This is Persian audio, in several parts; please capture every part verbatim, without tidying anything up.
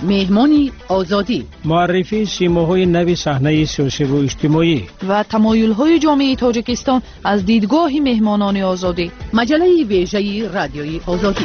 مهمانی آزادی، معرفی سیماهای نوی صحنه سیاسی و اجتماعی و تمایل‌های جامعه تاجیکستان از دیدگاه مهمانان آزادی. مجله ویژه رادیوی آزادی.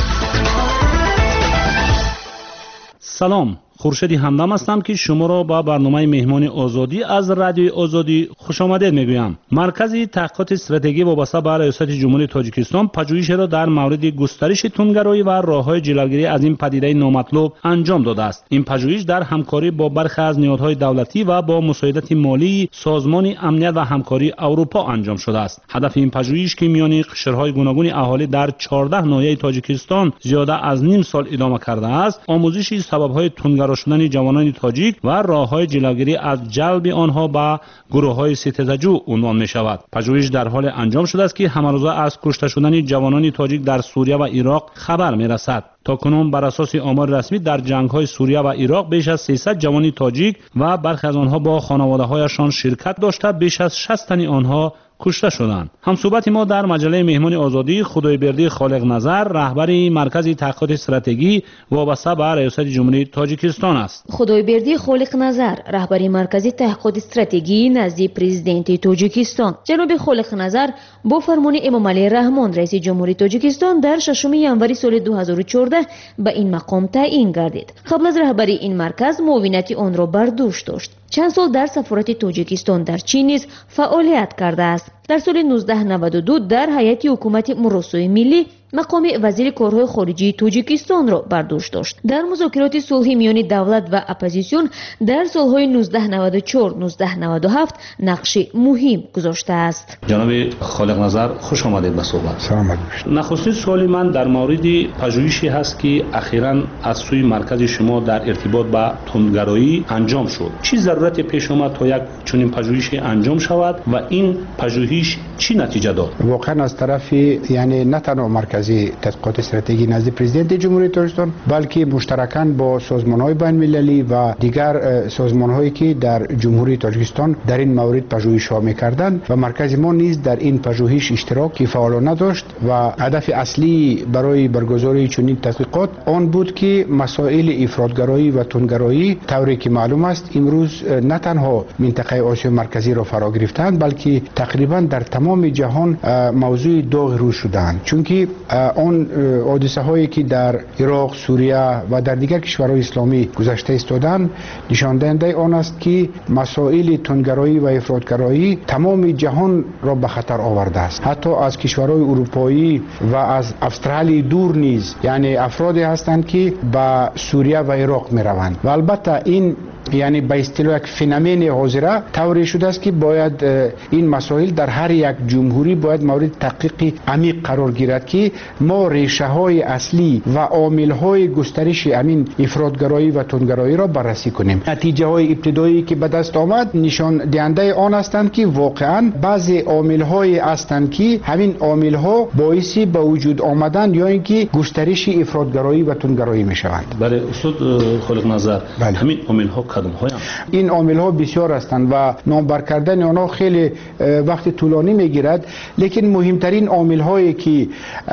سلام، خورشید همدم هستم که شما را با برنامه مهمان آزادی از رادیوی آزادی خوش آمدید میگویم. مرکز تحقیقات استراتژی وابسته به ریاست جمهوری تاجیکستان پژوهش را در مورد گسترش تندگرایی و راه‌های جلوگیری از این پدیده نامطلوب انجام داده است. این پژوهش در همکاری با برخی از نهادهای دولتی و با مساعدت مالی سازمان امنیت و همکاری اروپا انجام شده است. هدف این پژوهش که میان قشرهای گوناگون اهالی در چهارده ناحیه تاجیکستان زیاده از نیم سال ادامه کرده است، آموزش سبب‌های تندگرایی شدن جوانان تاجیک و راه‌های جلوگیری از جلب آنها به گروه‌های ستیزجو عنوان می‌شود. پژوهش در حال انجام شده است که همروزه از کشته شدن جوانان تاجیک در سوریه و عراق خبر می‌رسد. تاکنون بر اساس آمار رسمی در جنگ‌های سوریه و عراق بیش از سیصد جوان تاجیک و برخی از آنها با خانواده‌هایشان شرکت داشته بیش از شصت تن آنها کشته شدند. همصحبت ما در مجله مهمان آزادی خدایبردی خالق نظر، رهبر مرکز تحقیقات استراتژی وابسته به ریاست جمهوری تاجیکستان است. خدایبردی خالق نظر، رهبر مرکز تحقیقات استراتژی نزد پرزیدنت تاجیکستان. جناب خالق نظر با فرمان امام علی رحمان رئیس جمهوری تاجیکستان در ششم ژانویه سال دو هزار و چهارده به این مقام تعیین گردید. قبل از رهبری این مرکز معاونت آن را بر دوش داشت. چند سال در سفارت تاجیکستان در چین نیز فعالیت کرده است. در سال نوزده نود و دو در هیئت حکومت مراسای ملی مقام وزیر کارهای خارجی تاجیکستان را بر دوش داشت. در مذاکرات صلح میان دولت و اپوزیسیون در سالهای نوزده نود و چهار نوزده نود و هفت نقش مهم گذاشته است. جناب خالق نظر خوش آمدید به صحبت. سلام علیکم. نخستین سوالی من در مورد پژوهشی هست که اخیراً از سوی مرکز شما در ارتباط با تندگرایی انجام شد. چه ضرورتی پیش آمد تا یک چنین پژوهشی انجام شود و این پژوهش چی نتیجه داد؟ واقعا از طرف یعنی نه تنها مرکز تحقیقات استراتژی نزد پرزیدنت جمهوری تاجیکستان بلکه مشترکاً با سازمان‌های بین‌المللی و دیگر سازمان‌هایی که در جمهوری تاجیکستان در این مورد پژوهش‌ها می‌کردند و مرکز ما نیز در این پژوهش اشتراکی فعالانه داشت و هدف اصلی برای برگزاری چنین تحقیقات آن بود که مسائل افراطگرایی و تندگرایی طوری که معلوم است امروز نه تنها منطقه آسیا مرکزی را فرا گرفتند بلکه تقریبا در تمام جهان موضوع داغ رو شدند، چون که آن حادثه هایی که در عراق، سوریه و در دیگر کشورهای اسلامی گذشته استادند نشان دهنده آن است که مسائل تندگرایی و افراطگرایی تمام جهان را به خطر آورده است. حتی از کشورهای اروپایی و از استرالیا دور نیز یعنی افرادی هستند که به سوریه و عراق می روند و البته این یعنی به اصطلاح یک فنومن حاضره طوری شده است که باید این مسائل در هر یک جمهوری باید مورد تحقیق عمیق قرار گیرد که ما ریشه های اصلی و عامل های گسترش امین افراطگرایی و تندگرایی را بررسی کنیم. نتیجه های ابتدایی که به دست آمد نشان دهنده آن هستند که واقعا بعضی عامل های هستند که همین عامل ها باعث به وجود آمدن یا اینکه گسترش افراطگرایی و تندگرایی می شوند. بله استاد خالق نظر، بله. همین عامل ها کدام های هم؟ این عامل ها بسیار هستند و نامبر کردن آنها خیلی وقت طولانی میگیرد، لیکن مهمترین عامل هایی که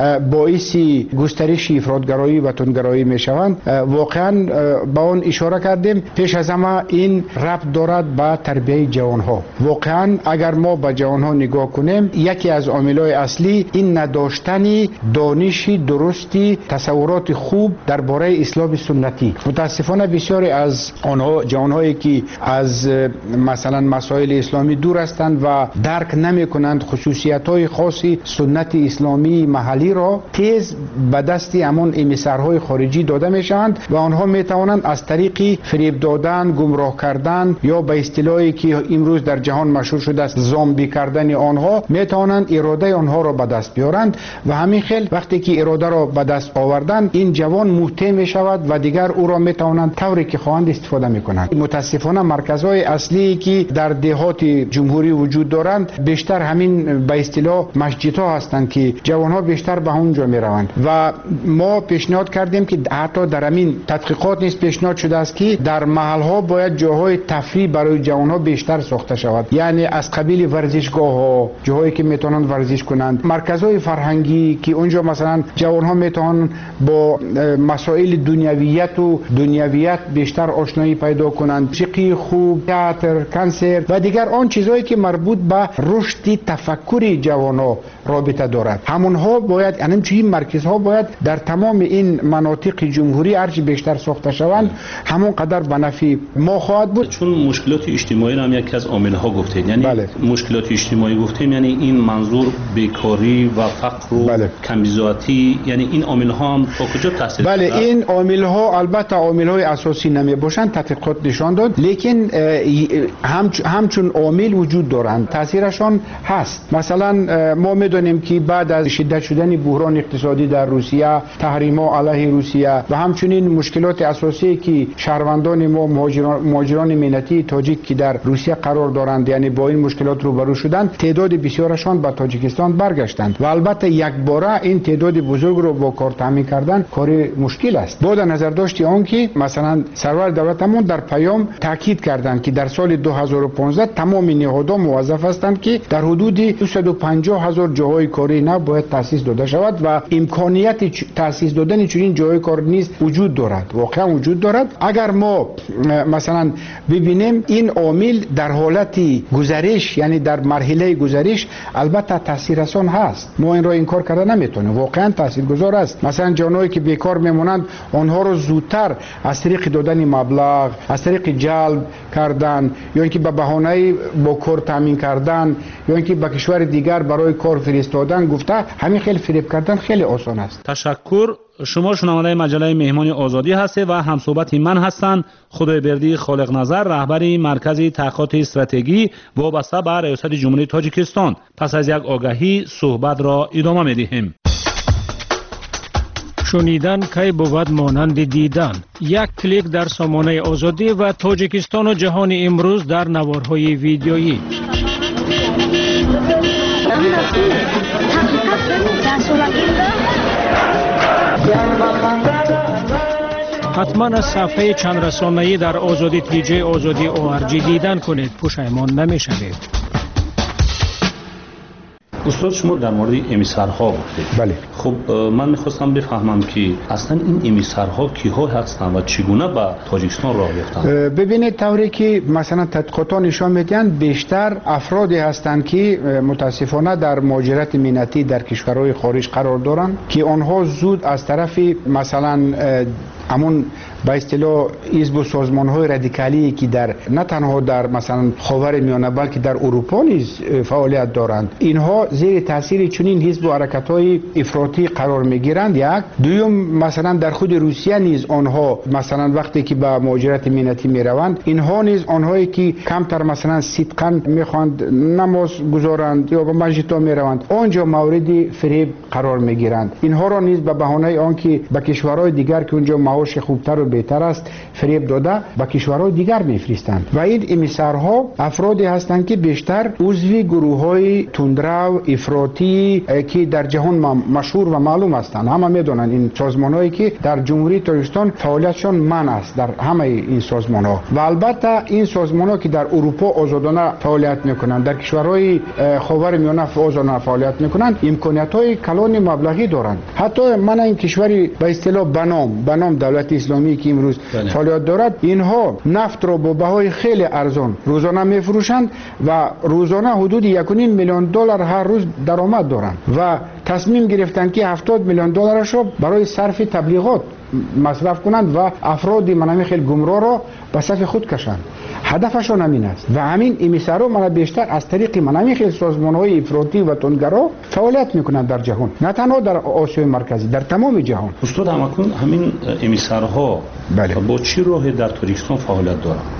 باعث گسترش افراطگرایی و تندگرایی میشوند واقعا با آن اشاره کردیم. پیش از همه این ربط دارد به تربیت جوان ها. واقعا اگر ما به جوان ها نگاه کنیم یکی از عامل های اصلی این نداشتن دانش درستی تصورات خوب درباره اسلام سنتی. متاسفانه بسیاری از آنها جوانهایی که از مثلا مسائل اسلامی دور هستند و درک نمی کنند خصوصیت‌های خاصی سنت اسلامی محلی را تیز به دست همان امیسرهای خارجی داده میشوند و آنها می توانند از طریق فریب دادن، گمراه کردن یا به اصطلاحی که امروز در جهان مشهور شده است زامبی کردن آنها می توانند اراده آنها را به دست بیارند و همین خیل وقتی که اراده را به دست آوردن این جوان مهتم می شود و دیگر او را می توانند طوری که خواهند استفاده می کنند. میکنند. متاسفانه مرکزهای اصلی که در دهات جمهوری وجود دارند بیشتر همین به اصطلاح مسجدها هستند که جوانها بیشتر به اونجا میروند و ما پیشنهاد کردیم که حتی در همین تحقیقات نیز پیشنهاد شده است که در محلها باید جاهای تفریح برای جوانها بیشتر ساخته شود، یعنی از قبیل ورزشگاه ها، جاهایی که میتونن ورزش کنند، مرکزهای فرهنگی که اونجا مثلا جوانها میتونن با مسائل دنیویت و دنیویت بیشتر آشنایی پیدا کنند، موسیقی خوب، تئاتر، کنسرت و دیگر آن چیزهایی که مربوط به رشد تفکر جوانها رابطه دارد. همونها باید همچنین مرکزها باید در تمام این مناطق جمهوری هرچی بیشتر ساخته شوند همون قدر به نفع ما خواهد بود. چون مشکلات اجتماعی هم یکی از عامل‌ها گفتید، یعنی بله. مشکلات اجتماعی گفتیم یعنی این منظور بیکاری و فقر و بله. کمبزاتی، یعنی این عامل‌ها هم تا کجا تاثیر بله دارد؟ این عامل‌ها البته عامل‌های اساسی نمی باشند، تحقیقات نشان داد، لیکن هم همچون عامل وجود دارند، تاثیرشان هست. مثلا ما می‌دونیم که بعد از شدت شدن بحران اقتصادی در روسیه، تحریم‌ها علیه روسیه و همچنین مشکلات اساسی که شهروندان ما مهاجران مهاجران ملتی تاجیک که در روسیه قرار دارند یعنی با این مشکلات روبرو شدند، تعداد بسیارشان به تاجیکستان برگشتند و البته یک باره این تعداد بزرگ رو با کار تامین کردن کار مشکل است. با در نظر داشتی آن که مثلا سرور دولتمون در پیام تاکید کردند که در سال دو هزار و پانزده تمام نهادها موظف هستند که در حدود دویست و پنجاه هزار جاهای کاری نو باید تاسیس داده شود و امکانیت تاسیس دادن چنین جاهای کار نیز وجود دارد، واقعا وجود دارد. اگر ما مثلا ببینیم این عامل در حالت گذرش یعنی در مرحله گذرش البته تاثیررسان هست، ما این را انکار کردن نمیتونیم، واقعا تاثیرگذار است. مثلا جوانایی که بیکار میمونند آنها رو زودتر از طریق دادن مبلغ، از طریق جلب کردن یا اینکه به بهانه با کار تامین کردن یا اینکه به کشور دیگر برای کار فرستادن گفته همین خیلی فریب کردن خیلی آسان است. تشکر. شما شنونده مجله مهمان آزادی هستید و همصحبت من هستند خدایبردی خالق نظر، رهبر مرکز تحقیقات استراتژی وابسته به ریاست جمهوری تاجیکستان. پس از یک آگهی صحبت را ادامه می‌دهیم. شنیدن کی بود مانند دیدن. یک کلیک در سامانه آزادی و تاجیکستان و جهان امروز در نوارهای ویدیویی. حتما از صفحه چند رسانه‌ای در آزادی تیجه آزادی او ار جی دیدن کنید، پشیمان نمی‌شوید. استاد شما در مورد امیسرها گفتید. بله. خب من می‌خواستم بفهمم که اصلا این امیسرها کیها هستند و چگونه به تاجیکستان راه یافتند؟ ببینید طوری که مثلا تحقیقات نشان میدن بیشتر افرادی هستند که متاسفانه در مهاجرت ملتی در کشورهای خارج قرار دارند که آنها زود از طرف مثلا همون به اصطلاح حزب و سازمان‌های رادیکالی که در نه تنها در مثلا خاورمیانه بلکه در اروپا نیز فعالیت دارند، اینها زیر تاثیر چنین حزب و حرکت‌های افراطی قرار می‌گیرند. یک دوم مثلا در خود روسیه نیز آنها مثلا وقتی که به مهاجرت ملتی می‌روند اینها نیز آنهایی که کمتر مثلا صدقاً می‌خواند نماز گذارند یا به مسجدها می‌روند آنجا مورد فریب قرار می‌گیرند. اینها را نیز به بهانه آنکه به کشورهای دیگر که اونجا معاش خوبتر و بهتر است فریب داده به کشورهای دیگر میفرستند و این امیسرها افرادی هستند که بیشتر عضو گروه‌های تندرو افراطی که در جهان مشهور و معلوم هستند. همه میدونن این سازمان‌هایی که در جمهوری تاجیکستان فعالیتشان منع است در همه این سازمان‌ها و البته این سازمان‌ها که در اروپا آزادانه فعالیت میکنند، در کشورهای خاورمیانه آزادانه فعالیت میکنند، امکانیت‌های کلان مبلغی دارند. حتی من این کشوری به اصطلاح بنام بنام دولت اسلامی که امروز بله. فعالیت دارد، اینها نفت را با بهای خیلی ارزان روزانه میفروشند و روزانه حدود یک و نیم میلیون دلار هر روز درآمد دارند و تصمیم گرفتند که هفتاد میلیون دلارش را برای صرف تبلیغات مصرف کنند و افراد منامی خیلی گمراه را به صف خود کشند. هدفشان همین است و همین امیسرها من بیشتر از طریق منامی خیلی سازمان‌های افراطی و تندگرا فعالیت میکنند در جهان، نه تنها در آسیای مرکزی، در تمام جهان. استاد همکن همین امیسرها بله. با چی راه در تاجیکستان فعالیت دارند؟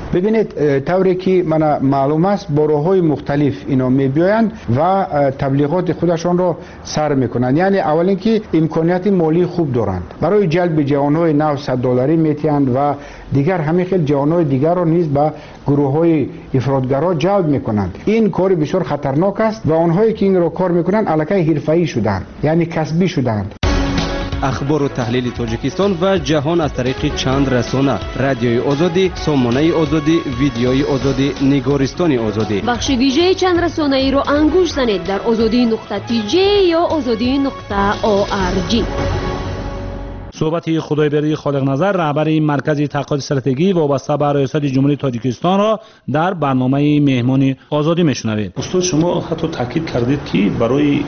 ببینید طوری که من معلوم است با راه‌های مختلف اینا می‌بیایند و تبلیغات خودشان را سر میکنند. یعنی اول اینکه امکانیت مالی خوب دارند، برای جلب جوانای نوصد دلاری میتیند و دیگر همه خیلی جوانای دیگر را نیز به گروه‌های افراطگرا جلب میکنند. این کار بسیار خطرناک است و آنهایی که این را کار میکنند الکی حرفه‌ای شدند، یعنی کسبی شدند. اخبار و تحلیل تاجیکستان و جهان از طریق چند رسانه: رادیوی آزادی، سامانه آزادی، ویدیوی آزادی، نگارستان آزادی. بخش ویژه چند رسانه ای رو انگوش زنید در آزادی نقطه تی جی یا آزادی نقطه او آر جی. صحبت خدایبری خالق نظر، رهبر مرکز تحقیقات استراتژی وابسته به ریاست جمهوری تاجیکستان را در برنامه مهمان آزادی میشنوید. استاد شما حتی تاکید کردید که برای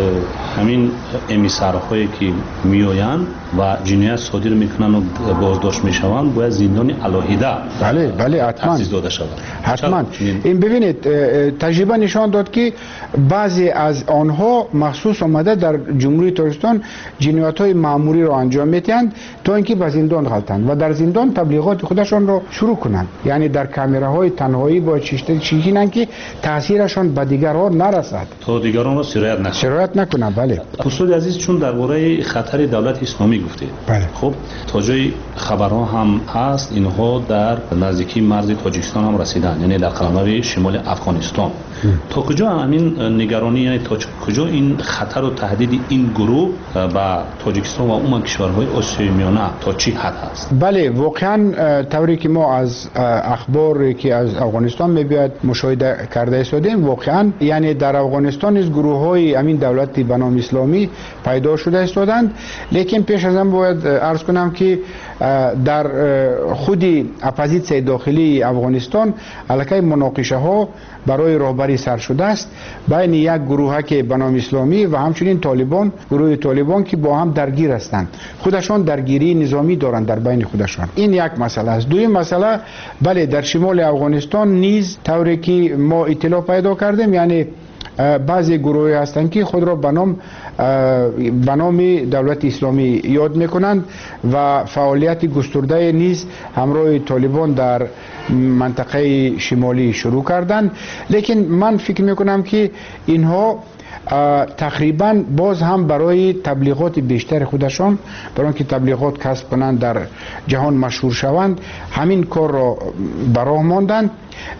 همین امیسرهایی که میآیند و جنایت صادر میکنند و بازداشت میشوند باید زندان علاهیده بله بله حتما تأسیس داده شود. حتما این ببینید تجربه نشان داد که بعضی از آنها مخصوص آمده در جمهوری تاجیکستان جنایت‌های مأموری را انجام میدهند تا اینکه به زندان غلطند و در زندان تبلیغات خودشان را شروع کنند. یعنی در کامراهای تنهایی با چیشینند که تاثیرشان به دیگران نرسد، تا دیگران را سرایت نکنند. سرایت نکنند. بله استاد عزیز، چون درباره خطر دولت اسلامی گفتید، بله. خب تا جای خبرها هم هست اینها در نزدیکی مرز تاجیکستان هم رسیدن، یعنی در قلمرو شمال افغانستان. تا کجا همین نگرانی، یعنی تا کجا این خطر و تهدید این گروه با تاجیکستان و عموم کشورهای آسیای میانه تا چی حد است؟ بله واقعا طوری که ما از اخباری که از افغانستان میبیاد مشاهده کرده استادیم، واقعا یعنی در افغانستان از گروه‌های همین دولتی به نام اسلامی پیدا شده استادند. لیکن پیش از آن باید عرض کنم که در خود اپوزیسیون داخلی افغانستان الکی مناقشه ها برای رهبری سر شده است بین یک گروه که به نام اسلامی و همچنین طالبان، گروه طالبان که با هم درگیر هستند، خودشان درگیری نظامی دارند در بین خودشان. این یک مسئله است. دوم مسئله، بله در شمال افغانستان نیز طوری که ما اطلاع پیدا کردیم، یعنی بعضی گروهی هستند که خود را به نام به نام دولت اسلامی یاد میکنند و فعالیت گسترده نیز همراه طالبان در منطقه شمالی شروع کردند. لیکن من فکر میکنم که اینها تقریبا باز هم برای تبلیغات بیشتر خودشان، برای اینکه تبلیغات کسب کنند در جهان مشهور شوند، همین کار را براه ماندند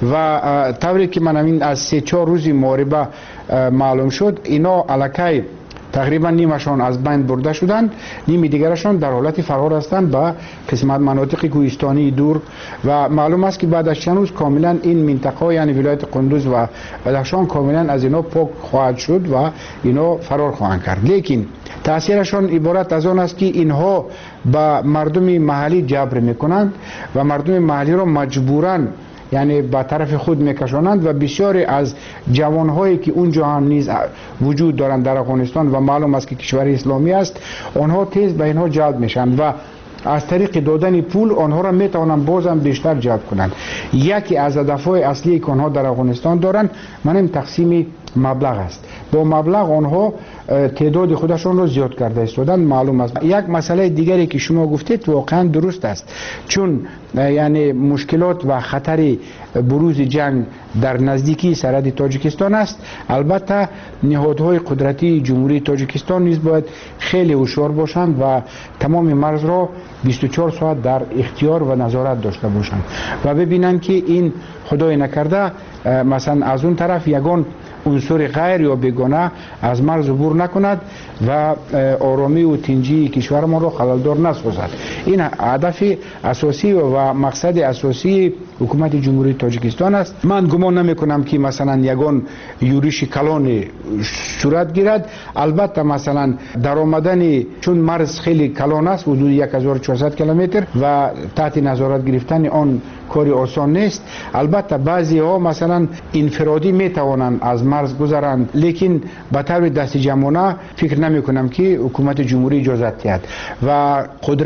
و طوری که من همین از سه چهار روزی محاربه معلوم شد، اینا الکی تقریبا نیمشان از بین برده شدند، نیم دیگرشان در حالت فرار هستند به قسمت مناطق کوهستانی دور و معلوم است که بعد از چند روز کاملا این منطقه یعنی ولایت قندوز و بدخشان کاملا از اینا پاک خواهد شد و اینا فرار خواهند کرد. لیکن تاثیرشان عبارت از آن است که اینها به مردم محلی جبر میکنند و مردم محلی را مجبوراً یعنی به طرف خود میکشانند و بسیاری از جوانهایی که اونجا هم نیز وجود دارند در افغانستان و معلوم است که کشور اسلامی است، آنها تیز به اینها جلب میشن و از طریق دادن پول آنها را میتوانند بازم بیشتر جلب کنند. یکی از هدفهای اصلی که آنها در افغانستان دارند منم تقسیم مبلغ است. با مبلغ آنها تعداد خودشون رو زیاد کرده استادن معلوم است. یک مسئله دیگری که شما گفتید واقعا درست است، چون یعنی مشکلات و خطر بروز جنگ در نزدیکی سرحد تاجیکستان است. البته نهادهای قدرتی جمهوری تاجیکستان نیز باید خیلی هوشیار باشند و تمام مرز را بیست و چهار ساعت در اختیار و نظارت داشته باشند و ببینند که این خدای نکرده مثلا از اون طرف یگان عنصر غیر یا بیگانه از مرز عبور نکند و آرامی و تنجی کشورمان را خللدار نسازد. این هدف اساسی و مقصد اساسی حکومت جمهوری تاجیکستان است. من گمان نمی کنم که مثلا یگان یورش کلان صورت گیرد. البته مثلا در آمدن چون مرز خیلی کلان است، حدود هزار و چهارصد کیلومتر و تحت نظارت گرفتن آن کاری آسان نیست. البته بعضی ها مثلا انفرادی می توانند از مرز گذرند، لیکن به طور دست جمعانه فکر نمی کنم که حکومت جمهوری اجازت دهد و قدرت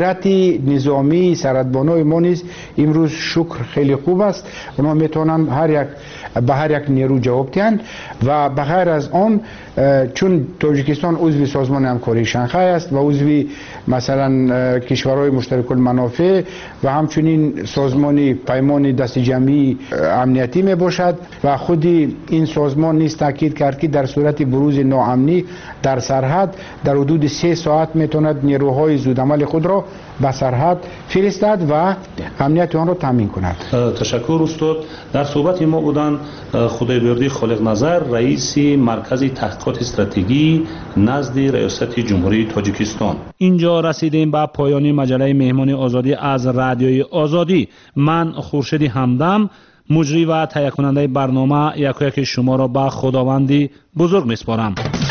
نیروهای نظامی سرحدبانای ما نیز امروز شکر خیلی خوب است. اونا میتونن هر یک به هر یک نیرو جواب دهند و به غیر از آن چون تاجیکستان عضو سازمان همکاری شانگهای است و عضو مثلا کشورهای مشترک المنافع و همچنین سازمان پیمان دست جمعی امنیتی می باشد و خود این سازمان نیز تاکید کرد که در صورت بروز ناامنی در سرحد در حدود سه ساعت میتواند نیروهای زودعمل خود را به سرحد فرستد و امنیت آن را تامین کند. تشکر استاد. در صحبت ما بودن خدایبردی خالق نظر رئیس مرکز تحقیقات استراتژی نزد ریاست جمهوری تاجیکستان. اینجا رسیدیم به پایان مجله مهمان آزادی از رادیوی آزادی. من خورشید همدم مجری و تهیه کننده برنامه یک یک شما را به خداوندی بزرگ میسپارم.